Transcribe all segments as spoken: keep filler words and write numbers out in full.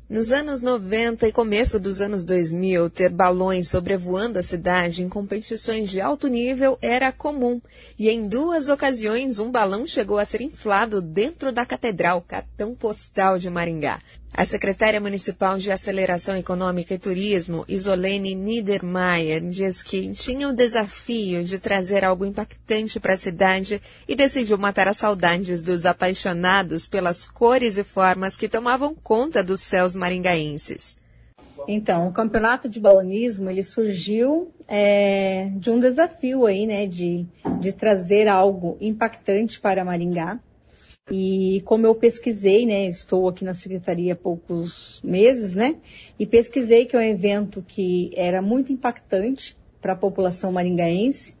Nos anos noventa e começo dos anos dois mil, ter balões sobrevoando a cidade em competições de alto nível era comum. E em duas ocasiões, um balão chegou a ser inflado dentro da Catedral, cartão postal de Maringá. A secretária municipal de Aceleração Econômica e Turismo, Isolene Niedermayer, diz que tinha o desafio de trazer algo impactante para a cidade e decidiu matar as saudades dos apaixonados pelas cores e formas que tomavam conta dos céus maringaenses. Então, o campeonato de balonismo, ele surgiu é, de um desafio aí, né, de, de trazer algo impactante para Maringá. E como eu pesquisei, né, estou aqui na secretaria há poucos meses, né, e pesquisei que é um evento que era muito impactante para a população maringaense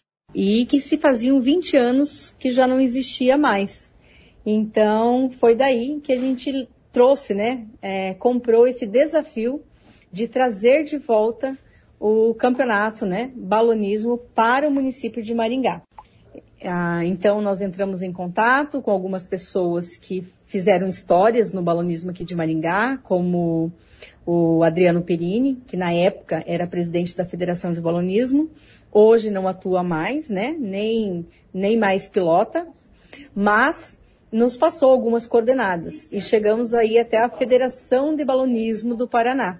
e que se faziam vinte anos que já não existia mais. Então, foi daí que a gente trouxe, né, é, comprou esse desafio de trazer de volta o campeonato, né, balonismo para o município de Maringá. Ah, então, nós entramos em contato com algumas pessoas que fizeram histórias no balonismo aqui de Maringá, como o Adriano Perini, que na época era presidente da Federação de Balonismo, hoje não atua mais, né, nem, nem mais pilota, mas nos passou algumas coordenadas e chegamos aí até a Federação de Balonismo do Paraná,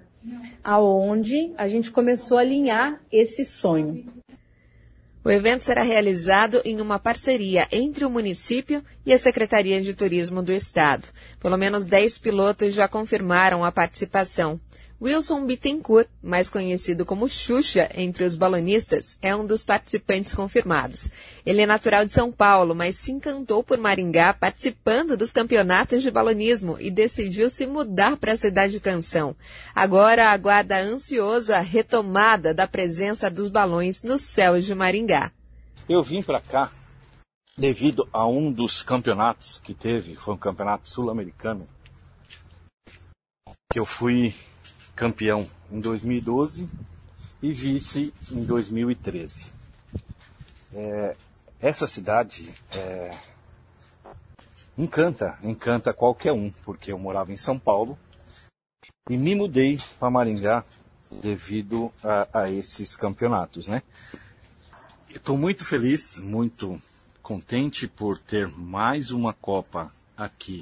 aonde a gente começou a alinhar esse sonho. O evento será realizado em uma parceria entre o município e a Secretaria de Turismo do Estado. Pelo menos dez pilotos já confirmaram a participação. Wilson Bittencourt, mais conhecido como Xuxa entre os balonistas, é um dos participantes confirmados. Ele é natural de São Paulo, mas se encantou por Maringá participando dos campeonatos de balonismo e decidiu se mudar para a cidade Canção. Agora aguarda ansioso a retomada da presença dos balões nos céus de Maringá. Eu vim para cá devido a um dos campeonatos que teve, foi um campeonato sul-americano, que eu fui campeão em dois mil e doze e vice em dois mil e treze. É, essa cidade é, encanta, encanta qualquer um, porque eu morava em São Paulo e me mudei para Maringá devido a, a esses campeonatos, né? Estou muito feliz, muito contente por ter mais uma Copa aqui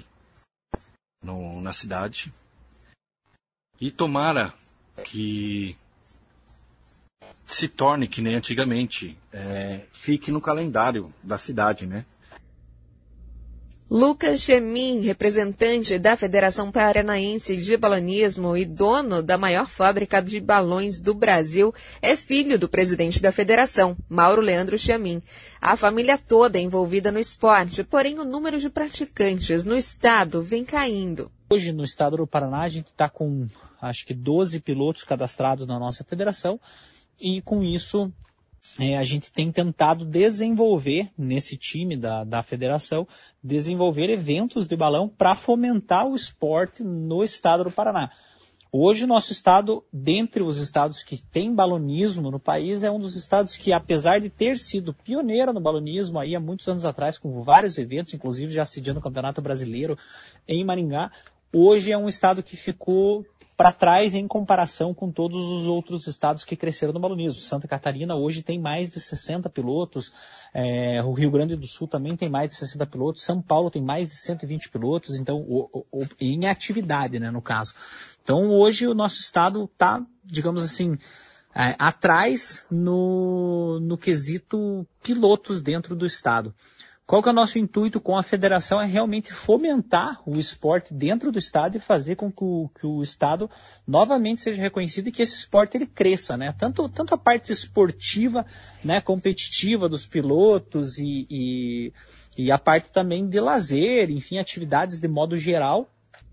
no, na cidade. E tomara que se torne que nem antigamente, é, fique no calendário da cidade, né? Lucas Chemin, representante da Federação Paranaense de Balonismo e dono da maior fábrica de balões do Brasil, é filho do presidente da federação, Mauro Leandro Chemin. A família toda é envolvida no esporte, porém o número de praticantes no estado vem caindo. Hoje, no estado do Paraná, a gente está com, acho que, doze pilotos cadastrados na nossa federação e, com isso, é, a gente tem tentado desenvolver, nesse time da, da federação, desenvolver eventos de balão para fomentar o esporte no estado do Paraná. Hoje, o nosso estado, dentre os estados que tem balonismo no país, é um dos estados que, apesar de ter sido pioneiro no balonismo aí há muitos anos atrás, com vários eventos, inclusive já sediando o Campeonato Brasileiro em Maringá, hoje é um estado que ficou para trás em comparação com todos os outros estados que cresceram no balonismo. Santa Catarina hoje tem mais de sessenta pilotos, é, o Rio Grande do Sul também tem mais de sessenta pilotos, São Paulo tem mais de cento e vinte pilotos, então, o, o, em atividade, né, no caso. Então, hoje o nosso estado está, digamos assim, é, atrás no, no quesito pilotos dentro do estado. Qual que é o nosso intuito com a federação? É realmente fomentar o esporte dentro do estado e fazer com que o, que o estado novamente seja reconhecido e que esse esporte ele cresça, né? Tanto, tanto a parte esportiva, né, competitiva dos pilotos e, e, e a parte também de lazer, enfim, atividades de modo geral.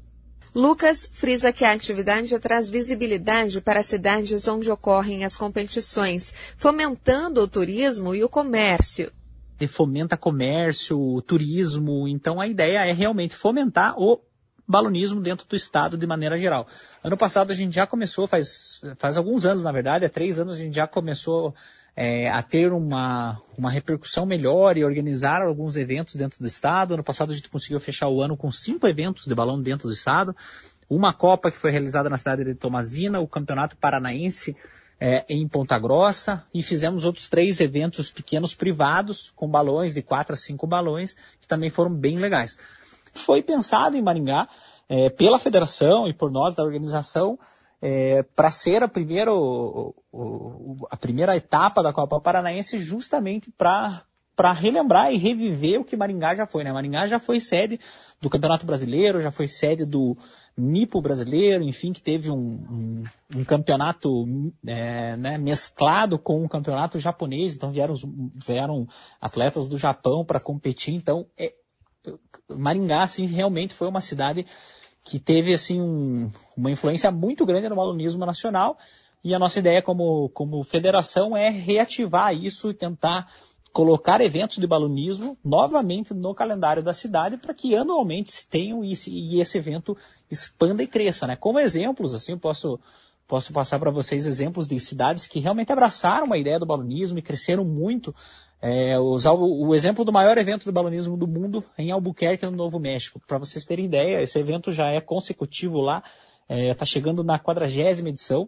Lucas frisa que a atividade traz visibilidade para as cidades onde ocorrem as competições, fomentando o turismo e o comércio. Fomenta comércio, turismo, então a ideia é realmente fomentar o balonismo dentro do estado de maneira geral. Ano passado a gente já começou, faz, faz alguns anos na verdade, há três anos a gente já começou é, a ter uma, uma repercussão melhor e organizar alguns eventos dentro do estado. Ano passado a gente conseguiu fechar o ano com cinco eventos de balão dentro do estado. uma Copa que foi realizada na cidade de Tomazina, o Campeonato Paranaense é, em Ponta Grossa, e fizemos outros três eventos pequenos privados, com balões de quatro a cinco balões, que também foram bem legais. Foi pensado em Maringá, é, pela federação e por nós da organização, é, para ser a primeira, o, o, a primeira etapa da Copa Paranaense, justamente para para relembrar e reviver o que Maringá já foi, né? Maringá já foi sede do Campeonato Brasileiro, já foi sede do Nipo Brasileiro, enfim, que teve um, um, um campeonato é, né, mesclado com um campeonato japonês, então vieram, vieram atletas do Japão para competir, então é, Maringá, assim, realmente foi uma cidade que teve, assim, um, uma influência muito grande no balonismo nacional, e a nossa ideia como, como federação é reativar isso e tentar colocar eventos de balonismo novamente no calendário da cidade para que anualmente se tenham e, e esse evento expanda e cresça, né? Como exemplos, assim, eu posso, posso passar para vocês exemplos de cidades que realmente abraçaram a ideia do balonismo e cresceram muito. É, usar o, o exemplo do maior evento de balonismo do mundo em Albuquerque, no Novo México. Para vocês terem ideia, esse evento já é consecutivo lá, está é, chegando na quadragésima edição.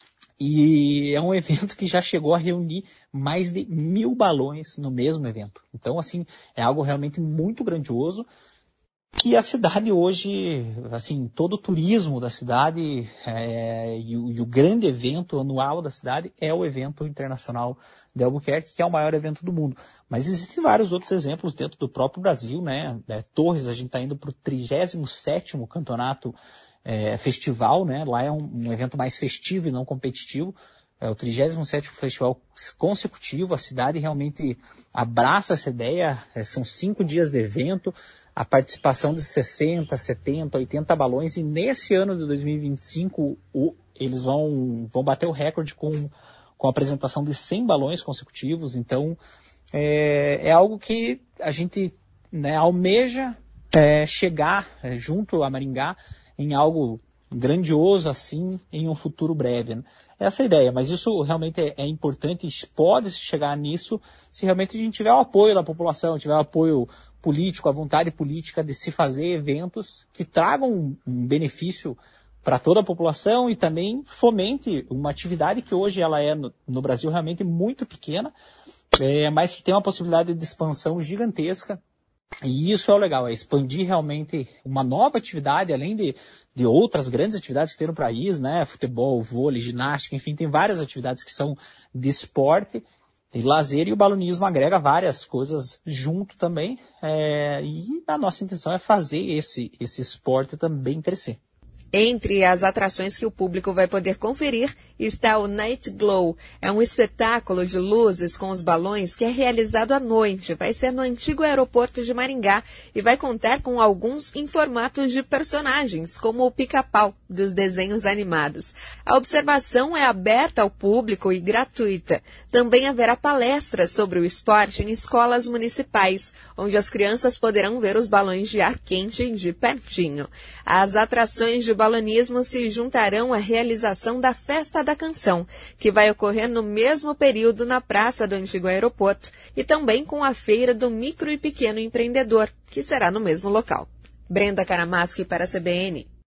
E é um evento que já chegou a reunir mais de mil balões no mesmo evento. Então, assim, é algo realmente muito grandioso que a cidade hoje, assim, todo o turismo da cidade é, e, o, e o grande evento anual da cidade é o evento internacional de Albuquerque, que é o maior evento do mundo. Mas existem vários outros exemplos dentro do próprio Brasil, né? É, Torres, a gente está indo para o trigésimo sétimo campeonato É, festival, né? Lá é um, um evento mais festivo e não competitivo. É o trigésimo sétimo festival consecutivo. A cidade realmente abraça essa ideia. É, são cinco dias de evento, a participação de sessenta, setenta, oitenta balões, e nesse ano de dois mil e vinte e cinco o, eles vão, vão bater o recorde com, com a apresentação de cem balões consecutivos. Então é, é algo que a gente, né, almeja é, chegar é, junto a Maringá em algo grandioso assim, em um futuro breve, né? Essa é a ideia, mas isso realmente é, é importante, pode chegar nisso se realmente a gente tiver o apoio da população, tiver o apoio político, a vontade política de se fazer eventos que tragam um, um benefício para toda a população e também fomente uma atividade que hoje ela é no, no Brasil realmente muito pequena, é, mas que tem uma possibilidade de expansão gigantesca. E isso é o legal, é expandir realmente uma nova atividade, além de, de outras grandes atividades que tem no país, né? Futebol, vôlei, ginástica, enfim, tem várias atividades que são de esporte e lazer, e o balonismo agrega várias coisas junto também. É, e a nossa intenção é fazer esse, esse esporte também crescer. Entre as atrações que o público vai poder conferir está o Night Glow. É um espetáculo de luzes com os balões que é realizado à noite. Vai ser no antigo aeroporto de Maringá e vai contar com alguns em formatos de personagens, como o Pica-Pau dos desenhos animados. A observação é aberta ao público e gratuita. Também haverá palestras sobre o esporte em escolas municipais, onde as crianças poderão ver os balões de ar quente de pertinho. As atrações de balonismo se juntarão à realização da Festa da Canção, que vai ocorrer no mesmo período na Praça do Antigo Aeroporto, e também com a Feira do Micro e Pequeno Empreendedor, que será no mesmo local. Brenda Karamaschi para a C B N.